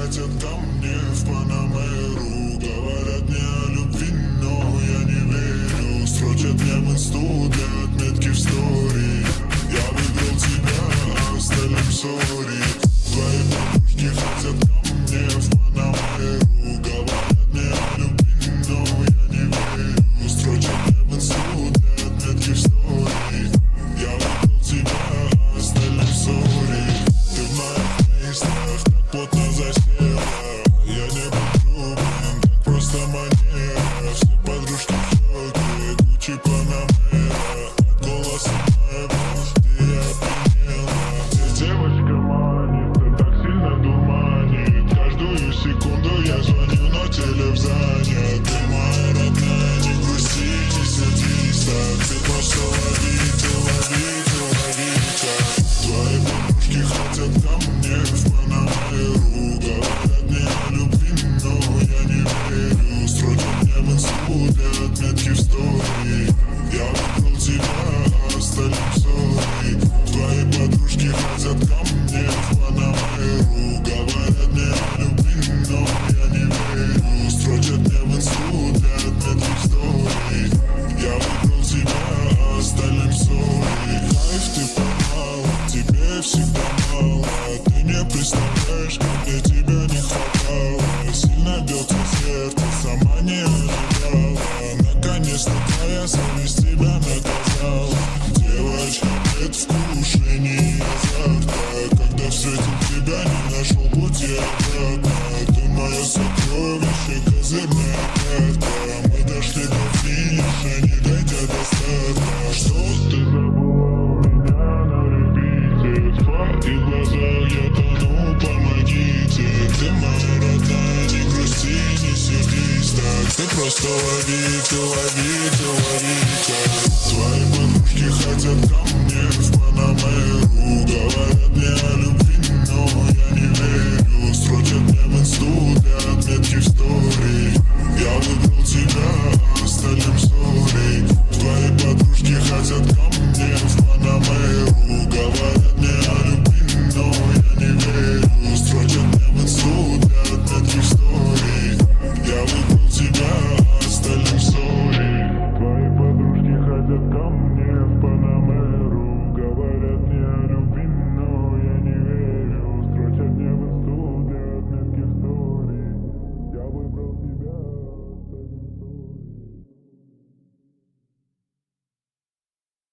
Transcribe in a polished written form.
хотят ко мне в Панамеру. Говорят мне о любви, но я не верю. Строчат мне в инсту для отметки в стори. Я выбрал тебя, а остальным сори. Твои подружки хотят ко мне в Панамеру. Говорят мне о любви, но я не верю. Строчат мне в инсту для отметки в стори. Я выбрал тебя, а остальным сори. Ты в моих мыслях так плотно засела. Я не буду, блин, так просто манера. Все подружки в шоке, Гуччи, Панамера. От голоса моего ты опьянела. Здесь девочка манит, ты так сильно дурманит. Каждую секунду я звоню, но телефон занят. Ты моя родная, не грусти, не сердись так. Ты просто ловите, ловите, ловите. Твои подружки хотят ко мне в Панамеру. Говорят мне о любви, но я не верю. Строчат мне в инсту для отметки в стори. Я выбрал тебя, а остальным сори. Твои подружки хотят ко мне в Панамеру. Говорят мне о любви, но я не верю. Строчат мне в инсту для отметки в стори. Я выбрал тебя, а остальным сори. Кайф ты поймала, тебе всегда мало. Ты не представляешь, как мне тебя не хватало. Сильно бьется сердце, сама не ожидала. Наконец-то твоя совесть тебя наказала. Девочка, предвкушение азарта. Когда встретил тебя, не нашел пути обратно. Ты мое сокровище, козырная карта. Мы дошли до финиша, не дойдя до старта. Что ты забыла у меня на репите? В твоих глазах я тону, помогите. Ты моя родная, не грусти, не сердись так. Ты просто ловите, ловите, ловите.